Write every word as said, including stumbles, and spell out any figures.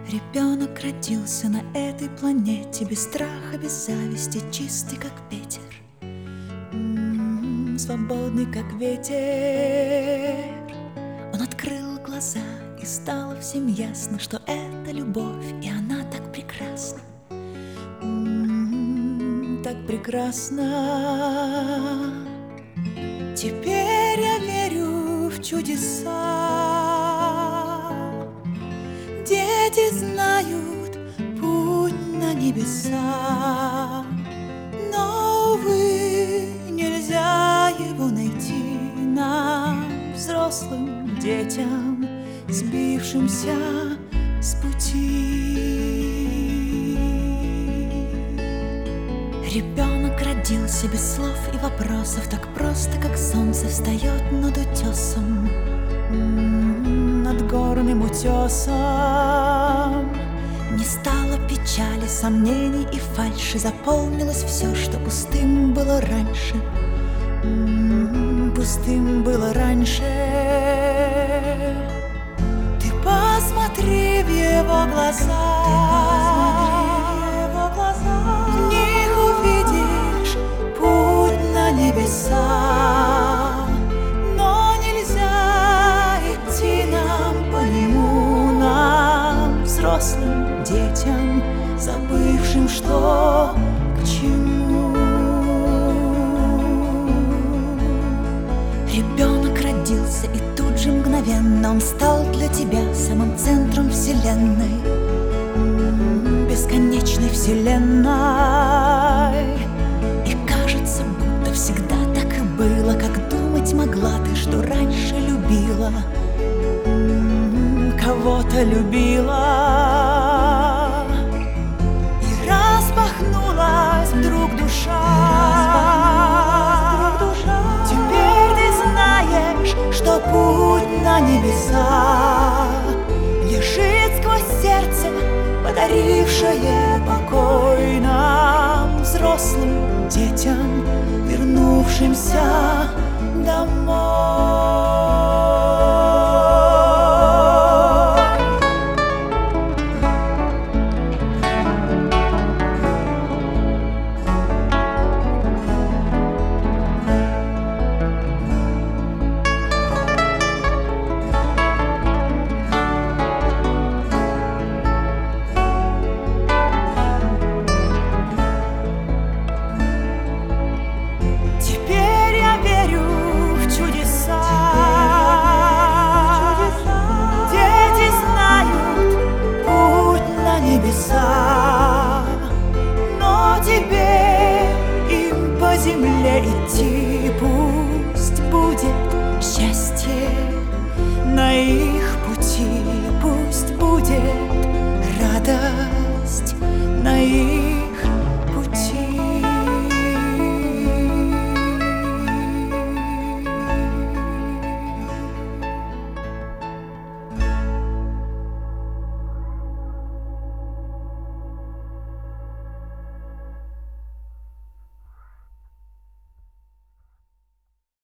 Ребенок родился на этой планете, без страха, без зависти, чистый, как ветер, М-м, свободный, как ветер. Он открыл глаза, и стало всем ясно, что это любовь, и она так прекрасна, М-м, так прекрасна. Теперь я верю в чудеса. Дети знают путь на небеса, но, увы, нельзя его найти нам, взрослым детям, сбившимся с пути. Ребенок родился без слов и вопросов, так просто, как солнце встает над утесом, над горным утесом. Не стало печали, сомнений и фальши, заполнилось все, что пустым было раньше, пустым было раньше. Ты посмотри в его глаза, в них увидишь путь на небеса, но нельзя идти нам по нему, нам, взрослым детям, забывшим, что к чему. Ребенок родился, и тут же мгновенно он стал для тебя самым центром вселенной, бесконечной вселенной. И кажется, будто всегда так и было, как думать могла ты, что раньше любила, кого-то любила. И распахнулась вдруг душа, теперь ты знаешь, что путь на небеса лежит сквозь сердце, подарившее покой нам, взрослым детям, вернувшимся домой. Но тебе им по земле идти